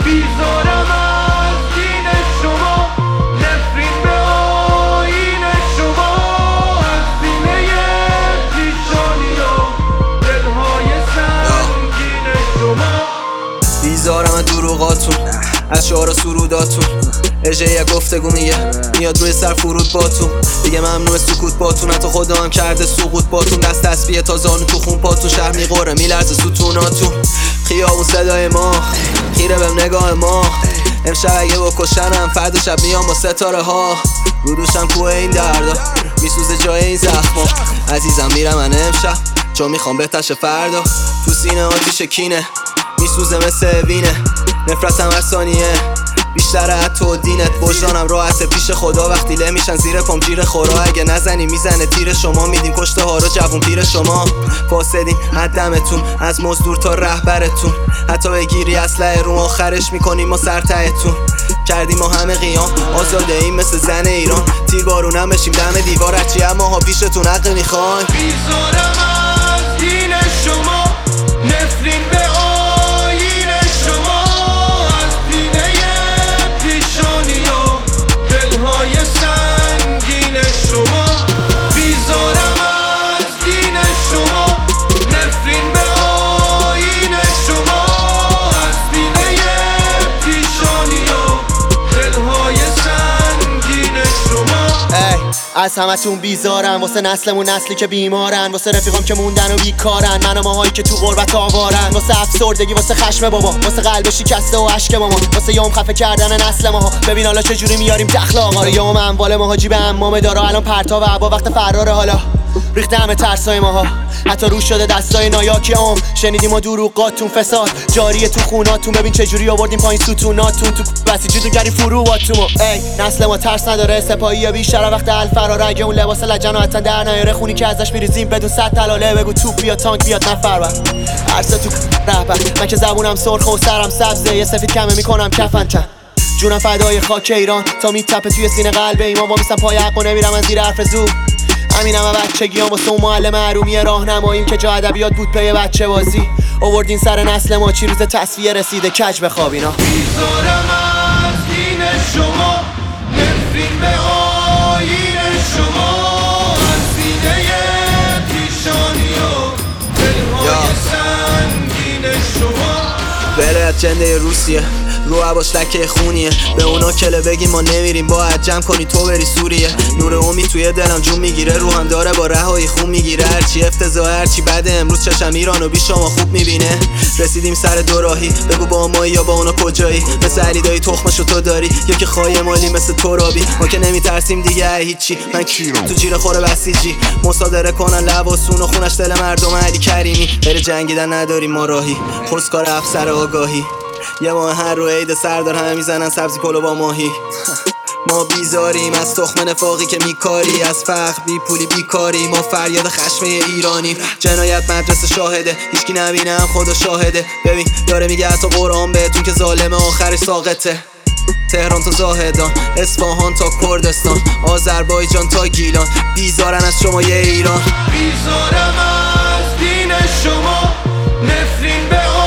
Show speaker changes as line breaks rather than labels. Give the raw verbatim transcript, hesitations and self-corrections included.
بیزارم از دین شما، نفرین به آیین شما، از سینه پیشانی و دلهای سنگین شما.
بیزارم از دروغاتون، از شعار سروداتون. اجه یک گفتگو میگه میاد روی سر فرود باتون. دیگه ممنوع سکوت باتون، حتی خدا هم کرده سقوط باتون. دست تسبیح تا زانو تو خون پاتون، شهر میقره میلرزه ستوناتون. خیابون صدای ما، خیره بهم نگاه ما. امشب اگه بکشنم فردا شب میام با ستاره ها. رو دوشم کوه این دردا، میسوزه جای این زخما. عزیزم میرم من امشب چون میخوام بهتش فردا. تو سینه آتیش کینه میسوزه مثل وینه، نفرتم هر ثانیه بیشتره حتی دینت. وجدانم راحته پیش خدا وقتی له میشن زیر پام جیر خورا. اگه نزنی میزنه تیر شما، میدین کشته ها رو جوون پیر شما. فاسدین حدمتون از مزدور تا رهبرتون، حتی بگیری اسلحه رو آخرش میکنیم ما سرتهتون. کردیم ما همه قیام آزاده این مثل زن ایران. تیر بارونم بشیم دم دیوار، هرچی اما ها پیشتون حق میخواین.
بیزارم از دین شما، نفرین به آیین شما، از سینه پیشانی و دلهای سنگین شما. بیزارم از دین شما، نفرین به آیین شما، از سینه پیشانی و دلهای سنگین شما.
ای از همتون بیزارم، واسه نسلمون نسلی که بیمارن، واسه رفیقام که موندن و بیکارن، من و ماهایی که تو غربت آوارن، واسه افسردگی، واسه خشم بابا، واسه قلب شکسته و اشک ماما، واسه یوم خفه کردن نسل ماها. ببین حالا چجوری میاریم دخل آقا رو. یوم اموال ماها جیب عمام دارا، الان پرتاب عبا وقت فراره. حالا ریخته همه ترسای ماها، حتی روش شده دستای نایاکی عمر. شنیدیم و دروغاتون فساد جاریه تو خوناتون. ببین چجوری آوردیم پایین ستوناتون، تو بسیجتون کردیم فرواتون. ای نسل ما ترس نداره، سپاهی بیشتر وقت الفرار. اگه اون لباس لجن و حتی در نیاره، خونی که ازش میریزیم بدون صد تلاله. بگو توپ بیاد تانک بیاد نفر بر عرصه تو رهبر. من که زبونم سرخ و سرم سبزه، یه سفید کمه میکنم کفن چند. جونم فدای خاک ایران تا میتپه توی سینه قلب ایمان. وامیستم پای حق و نمیرم از زیر حرف زور. همینم هم بچگیام واسه اون معلم حرومی راهنماییم که جا ادبیات بود پی بچه بازی. آوردین سر نسل ما چی روز تصفیه رسیده کج بخوابینا.
بیزارم از دین شما، نفرین به آیین شما، از سینه پیشانی و دلهای سنگین شما.
ولایت جنده روسیه رو عباش لکه خونیه، به اونا کله بگیم ما نمیریم باید جمع کنی تو بری سوریه. نور امید توی دلم جون میگیره، روحم داره با رهایی خون میگیره. هرچی افتضاح هرچی بده امروز چشم ایرانو بی شما خوب میبینه. رسیدیم سر دوراهی، بگو با مایی یا با اونا کجایی. مثل علی دایی تخمشو تو داری یا که خواهی مالی مثل ترابی. ما که نمیترسیم دیگه هیچی، من کیرم تو جیره خوره بسیجی. مصادره کنن لباسون و خونش دل مردم علی کریمی. غیر جنگیدن نداریم ما راهی، خودکار افسر آگاهی. یه ماه هر رو عید سردار همه میزنن سبزی پلو با ماهی. ما بیزاریم از تخم نفاقی که میکاری، از فقر بی پولی بیکاری. ما فریاد خشم ایرانیم، جنایت مدرسه شاهده، هیچکی نبینه هم خدا شاهده. ببین داره میگه حتی قرآن بهتون که ظالم آخرش ساقطه. تهران تا زاهدان، اصفهان تا کردستان، آذربایجان تا گیلان. بیزارن از شما یه ایران.
بیزارم از دین شما، نفرین به